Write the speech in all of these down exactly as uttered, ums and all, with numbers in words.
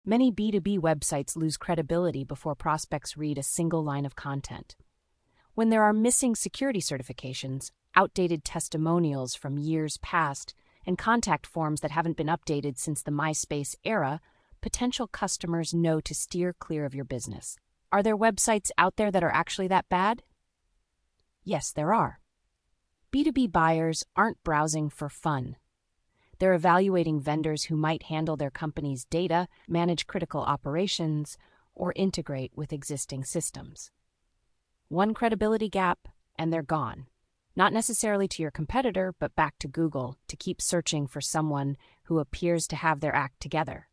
Many B two B websites lose credibility before prospects read a single line of content. When there are missing security certifications, outdated testimonials from years past, and contact forms that haven't been updated since the MySpace era, potential customers know to steer clear of your business. Are there websites out there that are actually that bad? Yes, there are. B two B buyers aren't browsing for fun. They're evaluating vendors who might handle their company's data, manage critical operations, or integrate with existing systems. One credibility gap, and they're gone. Not necessarily to your competitor, but back to Google to keep searching for someone who appears to have their act together.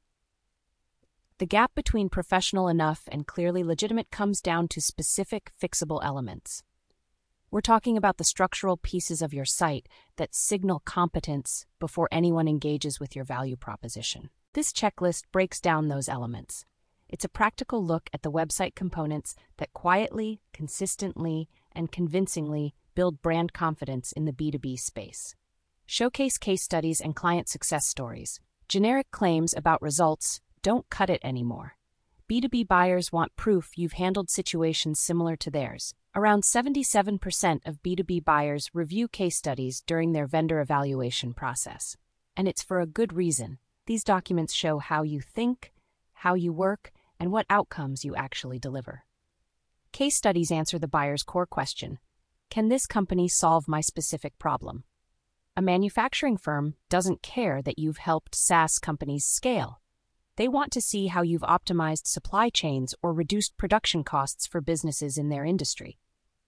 The gap between professional enough and clearly legitimate comes down to specific fixable elements. We're talking about the structural pieces of your site that signal competence before anyone engages with your value proposition. This checklist breaks down those elements. It's a practical look at the website components that quietly, consistently, and convincingly build brand confidence in the B two B space. Showcase case studies and client success stories. Generic claims about results don't cut it anymore. B two B buyers want proof you've handled situations similar to theirs. Around seventy-seven percent of B two B buyers review case studies during their vendor evaluation process. And it's for a good reason. These documents show how you think, how you work, and what outcomes you actually deliver. Case studies answer the buyer's core question: can this company solve my specific problem? A manufacturing firm doesn't care that you've helped SaaS companies scale. They want to see how you've optimized supply chains or reduced production costs for businesses in their industry.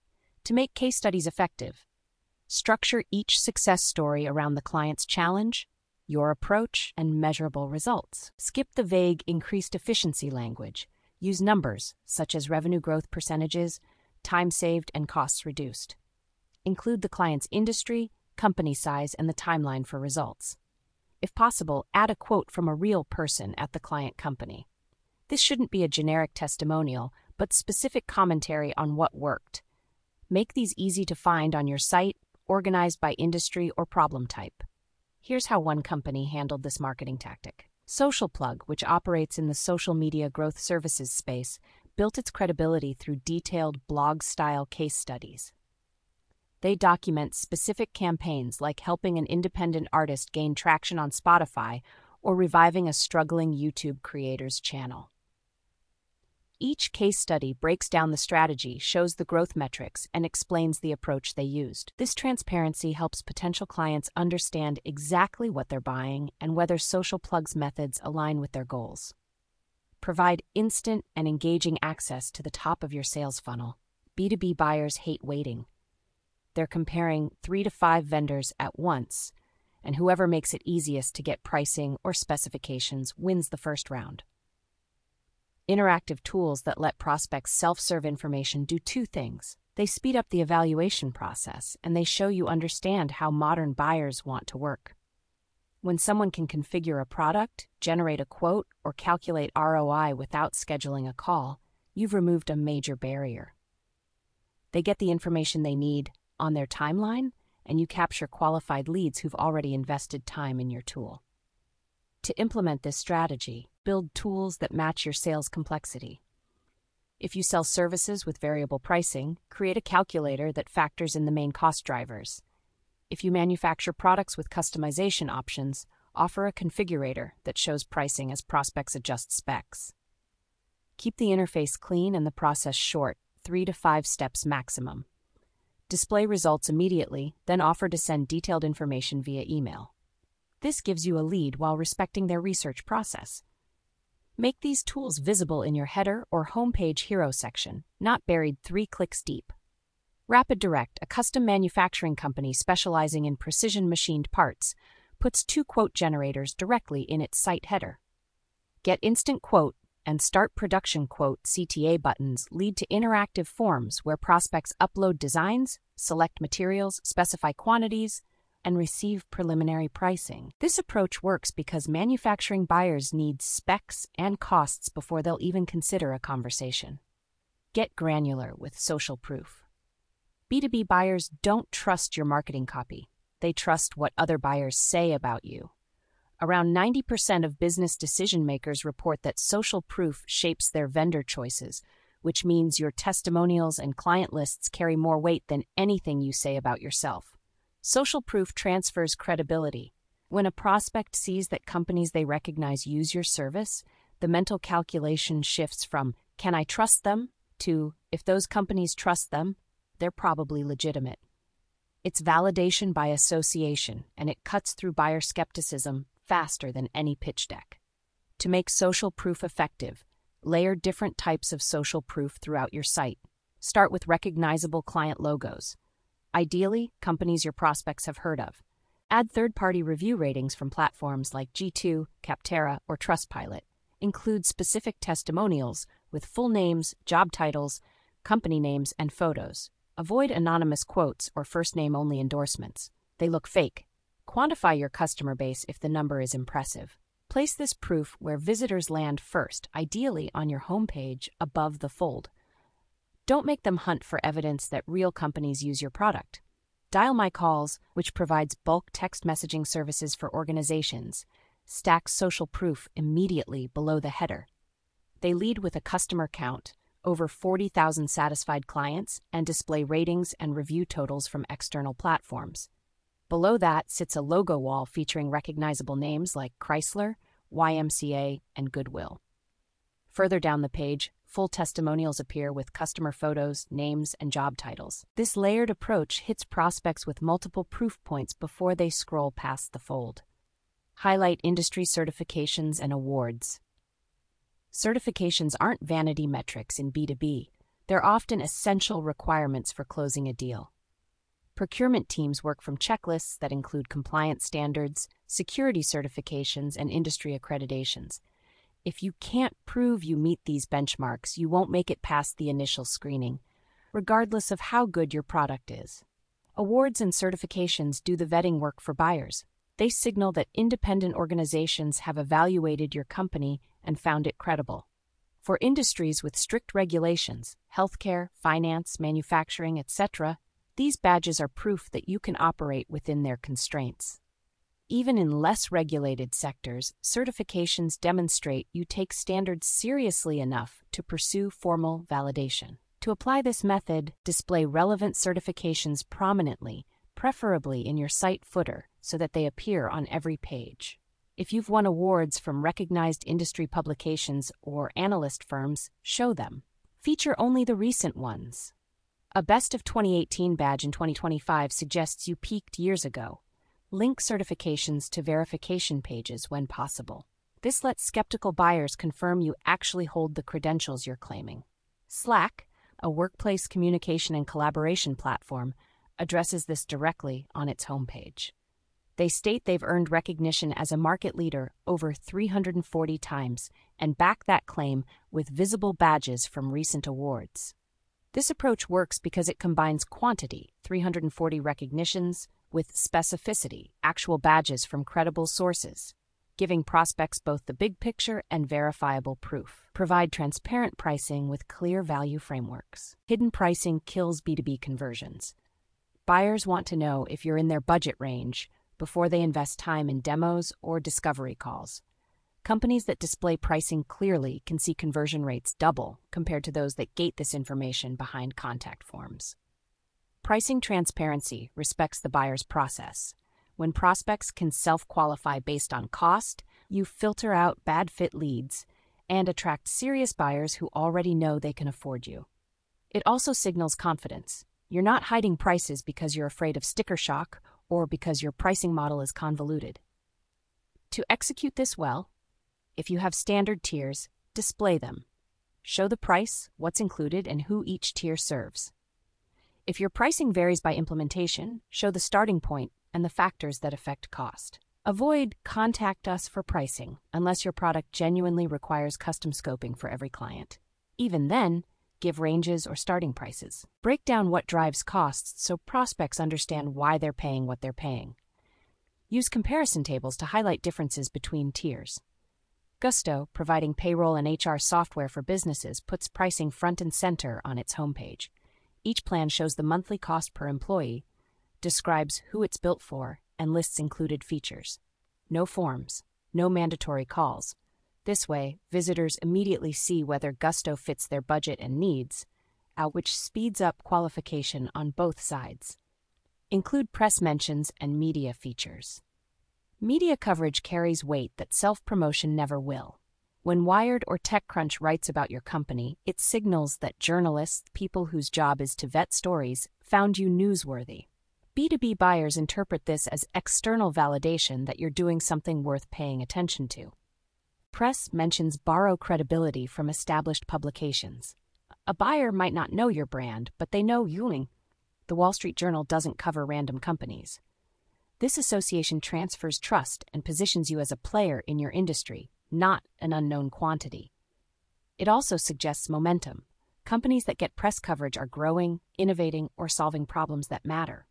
To make case studies effective, structure each success story around the client's challenge, your approach, and measurable results. Skip the vague increased efficiency language. Use numbers, such as revenue growth percentages, time saved, and costs reduced. Include the client's industry, company size, and the timeline for results. If possible, add a quote from a real person at the client company. This shouldn't be a generic testimonial, but specific commentary on what worked. Make these easy to find on your site, organized by industry or problem type. Here's how one company handled this marketing tactic. SocialPlug, which operates in the social media growth services space, built its credibility through detailed blog-style case studies. They document specific campaigns like helping an independent artist gain traction on Spotify or reviving a struggling YouTube creator's channel. Each case study breaks down the strategy, shows the growth metrics, and explains the approach they used. This transparency helps potential clients understand exactly what they're buying and whether SocialPlug's methods align with their goals. Provide instant and engaging access to the top of your sales funnel. B two B buyers hate waiting. They're comparing three to five vendors at once, and whoever makes it easiest to get pricing or specifications wins the first round. Interactive tools that let prospects self-serve information do two things. They speed up the evaluation process, and they show you understand how modern buyers want to work. When someone can configure a product, generate a quote, or calculate R O I without scheduling a call, you've removed a major barrier. They get the information they need on their timeline, and you capture qualified leads who've already invested time in your tool. To implement this strategy, build tools that match your sales complexity. If you sell services with variable pricing, create a calculator that factors in the main cost drivers. If you manufacture products with customization options, offer a configurator that shows pricing as prospects adjust specs. Keep the interface clean and the process short, three to five steps maximum. Display results immediately, then offer to send detailed information via email. This gives you a lead while respecting their research process. Make these tools visible in your header or homepage hero section, not buried three clicks deep. Rapid Direct, a custom manufacturing company specializing in precision machined parts, puts two quote generators directly in its site header. Get Instant Quote and Start Production Quote C T A buttons lead to interactive forms where prospects upload designs, select materials, specify quantities, and receive preliminary pricing. This approach works because manufacturing buyers need specs and costs before they'll even consider a conversation. Get granular with social proof. B two B buyers don't trust your marketing copy. They trust what other buyers say about you. Around ninety percent of business decision makers report that social proof shapes their vendor choices, which means your testimonials and client lists carry more weight than anything you say about yourself. Social proof transfers credibility. When a prospect sees that companies they recognize use your service, the mental calculation shifts from, "Can I trust them?" to, "If those companies trust them, they're probably legitimate." It's validation by association, and it cuts through buyer skepticism faster than any pitch deck. To make social proof effective, layer different types of social proof throughout your site. Start with recognizable client logos. Ideally, companies your prospects have heard of. Add third-party review ratings from platforms like G two, Capterra, or Trustpilot. Include specific testimonials with full names, job titles, company names, and photos. Avoid anonymous quotes or first-name-only endorsements. They look fake. Quantify your customer base if the number is impressive. Place this proof where visitors land first, ideally on your homepage above the fold. Don't make them hunt for evidence that real companies use your product. Dial My Calls, which provides bulk text messaging services for organizations, stacks social proof immediately below the header. They lead with a customer count, over forty thousand satisfied clients, and display ratings and review totals from external platforms. Below that sits a logo wall featuring recognizable names like Chrysler, Y M C A, and Goodwill. Further down the page, full testimonials appear with customer photos, names, and job titles. This layered approach hits prospects with multiple proof points before they scroll past the fold. Highlight industry certifications and awards. Certifications aren't vanity metrics in B two B. They're often essential requirements for closing a deal. Procurement teams work from checklists that include compliance standards, security certifications, and industry accreditations. If you can't prove you meet these benchmarks, you won't make it past the initial screening, regardless of how good your product is. Awards and certifications do the vetting work for buyers. They signal that independent organizations have evaluated your company and found it credible. For industries with strict regulations, healthcare, finance, manufacturing, et cetera, these badges are proof that you can operate within their constraints. Even in less regulated sectors, certifications demonstrate you take standards seriously enough to pursue formal validation. To apply this method, display relevant certifications prominently, preferably in your site footer, so that they appear on every page. If you've won awards from recognized industry publications or analyst firms, show them. Feature only the recent ones. A Best of twenty eighteen badge in twenty twenty-five suggests you peaked years ago. Link certifications to verification pages when possible. This lets skeptical buyers confirm you actually hold the credentials you're claiming. Slack, a workplace communication and collaboration platform, addresses this directly on its homepage. They state they've earned recognition as a market leader over three hundred forty times and back that claim with visible badges from recent awards. This approach works because it combines quantity, three hundred forty recognitions, with specificity, actual badges from credible sources, giving prospects both the big picture and verifiable proof. Provide transparent pricing with clear value frameworks. Hidden pricing kills B two B conversions. Buyers want to know if you're in their budget range before they invest time in demos or discovery calls. Companies that display pricing clearly can see conversion rates double compared to those that gate this information behind contact forms. Pricing transparency respects the buyer's process. When prospects can self-qualify based on cost, you filter out bad fit leads and attract serious buyers who already know they can afford you. It also signals confidence. You're not hiding prices because you're afraid of sticker shock or because your pricing model is convoluted. To execute this well, if you have standard tiers, display them. Show the price, what's included, and who each tier serves. If your pricing varies by implementation, show the starting point and the factors that affect cost. Avoid "contact us for pricing" unless your product genuinely requires custom scoping for every client. Even then, give ranges or starting prices. Break down what drives costs so prospects understand why they're paying what they're paying. Use comparison tables to highlight differences between tiers. Gusto, providing payroll and H R software for businesses, puts pricing front and center on its homepage. Each plan shows the monthly cost per employee, describes who it's built for, and lists included features. No forms, no mandatory calls. This way, visitors immediately see whether Gusto fits their budget and needs, uh, which speeds up qualification on both sides. Include press mentions and media features. Media coverage carries weight that self-promotion never will. When Wired or TechCrunch writes about your company, it signals that journalists, people whose job is to vet stories, found you newsworthy. B two B buyers interpret this as external validation that you're doing something worth paying attention to. Press mentions borrow credibility from established publications. A buyer might not know your brand, but they know Yuling. The Wall Street Journal doesn't cover random companies. This association transfers trust and positions you as a player in your industry, not an unknown quantity. It also suggests momentum. Companies that get press coverage are growing, innovating, or solving problems that matter.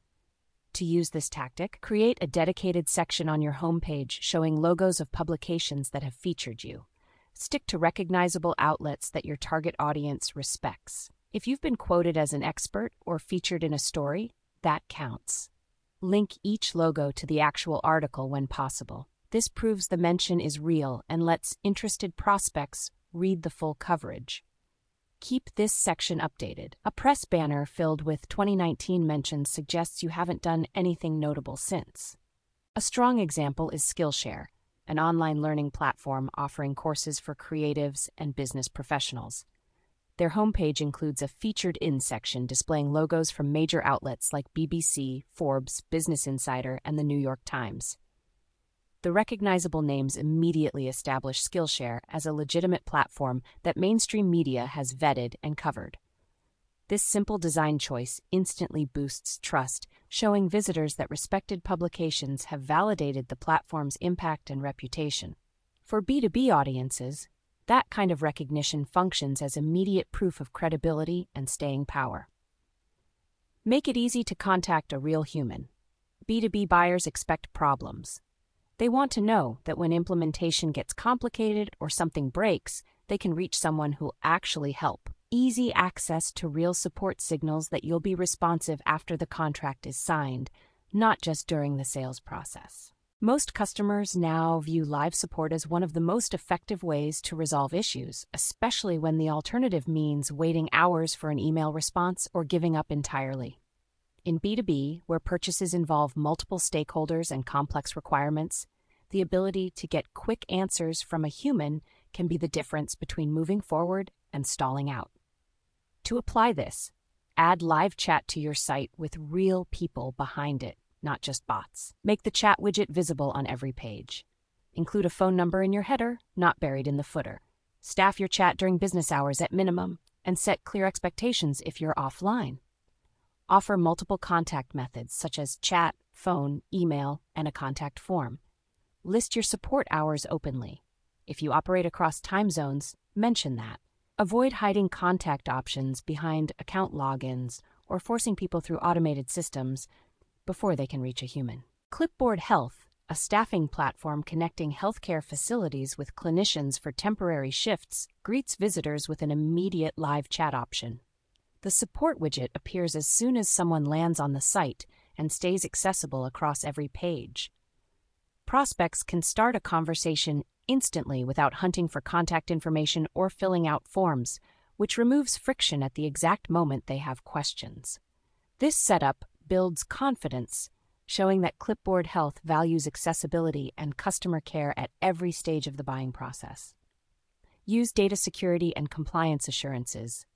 To use this tactic, create a dedicated section on your homepage showing logos of publications that have featured you. Stick to recognizable outlets that your target audience respects. If you've been quoted as an expert or featured in a story, that counts. Link each logo to the actual article when possible. This proves the mention is real and lets interested prospects read the full coverage. Keep this section updated. A press banner filled with twenty nineteen mentions suggests you haven't done anything notable since. A strong example is Skillshare, an online learning platform offering courses for creatives and business professionals. Their homepage includes a Featured In section displaying logos from major outlets like B B C, Forbes, Business Insider, and the New York Times. The recognizable names immediately establish Skillshare as a legitimate platform that mainstream media has vetted and covered. This simple design choice instantly boosts trust, showing visitors that respected publications have validated the platform's impact and reputation. For B two B audiences, that kind of recognition functions as immediate proof of credibility and staying power. Make it easy to contact a real human. B two B buyers expect problems. They want to know that when implementation gets complicated or something breaks, they can reach someone who'll actually help. Easy access to real support signals that you'll be responsive after the contract is signed, not just during the sales process. Most customers now view live support as one of the most effective ways to resolve issues, especially when the alternative means waiting hours for an email response or giving up entirely. In B two B, where purchases involve multiple stakeholders and complex requirements, the ability to get quick answers from a human can be the difference between moving forward and stalling out. To apply this, add live chat to your site with real people behind it, not just bots. Make the chat widget visible on every page. Include a phone number in your header, not buried in the footer. Staff your chat during business hours at minimum, and set clear expectations if you're offline. Offer multiple contact methods such as chat, phone, email, and a contact form. List your support hours openly. If you operate across time zones, mention that. Avoid hiding contact options behind account logins or forcing people through automated systems before they can reach a human. Clipboard Health, a staffing platform connecting healthcare facilities with clinicians for temporary shifts, greets visitors with an immediate live chat option. The support widget appears as soon as someone lands on the site and stays accessible across every page. Prospects can start a conversation instantly without hunting for contact information or filling out forms, which removes friction at the exact moment they have questions. This setup builds confidence, showing that Clipboard Health values accessibility and customer care at every stage of the buying process. Use data security and compliance assurances.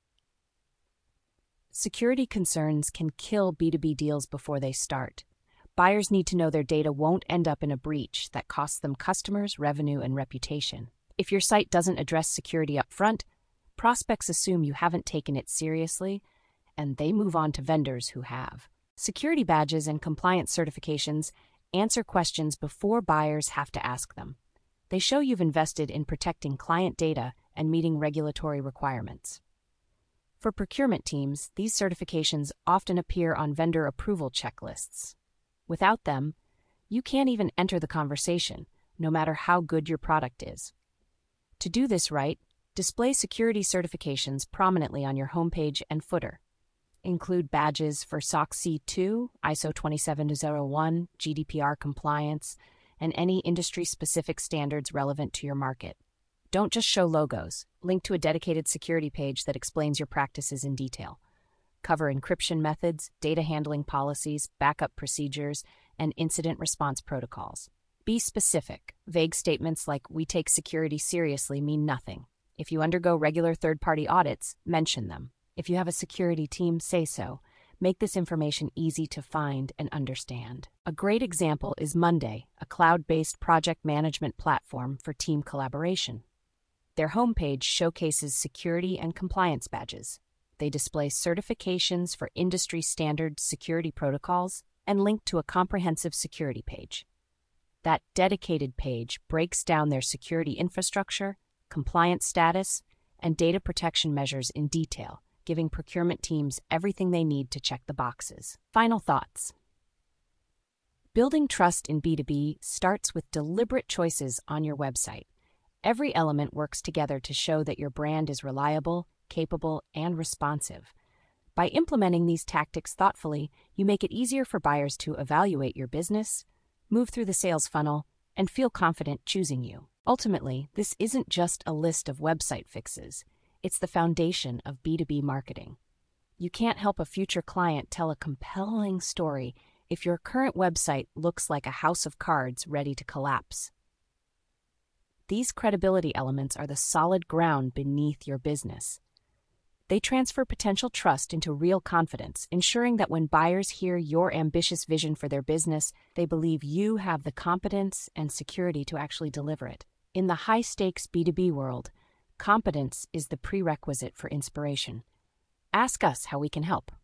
Security concerns can kill B two B deals before they start. Buyers need to know their data won't end up in a breach that costs them customers, revenue, and reputation. If your site doesn't address security up front, prospects assume you haven't taken it seriously, and they move on to vendors who have. Security badges and compliance certifications answer questions before buyers have to ask them. They show you've invested in protecting client data and meeting regulatory requirements. For procurement teams, these certifications often appear on vendor approval checklists. Without them, you can't even enter the conversation, no matter how good your product is. To do this right, display security certifications prominently on your homepage and footer. Include badges for S O C C two, I S O twenty-seven oh one, G D P R compliance, and any industry-specific standards relevant to your market. Don't just show logos. Link to a dedicated security page that explains your practices in detail. Cover encryption methods, data handling policies, backup procedures, and incident response protocols. Be specific. Vague statements like "we take security seriously" mean nothing. If you undergo regular third-party audits, mention them. If you have a security team, say so. Make this information easy to find and understand. A great example is Monday, a cloud-based project management platform for team collaboration. Their homepage showcases security and compliance badges. They display certifications for industry-standard security protocols and link to a comprehensive security page. That dedicated page breaks down their security infrastructure, compliance status, and data protection measures in detail, giving procurement teams everything they need to check the boxes. Final thoughts. Building trust in B two B starts with deliberate choices on your website. Every element works together to show that your brand is reliable, capable, and responsive. By implementing these tactics thoughtfully, you make it easier for buyers to evaluate your business, move through the sales funnel, and feel confident choosing you. Ultimately, this isn't just a list of website fixes. It's the foundation of B two B marketing. You can't help a future client tell a compelling story if your current website looks like a house of cards ready to collapse. These credibility elements are the solid ground beneath your business. They transfer potential trust into real confidence, ensuring that when buyers hear your ambitious vision for their business, they believe you have the competence and security to actually deliver it. In the high-stakes B two B world, competence is the prerequisite for inspiration. Ask us how we can help.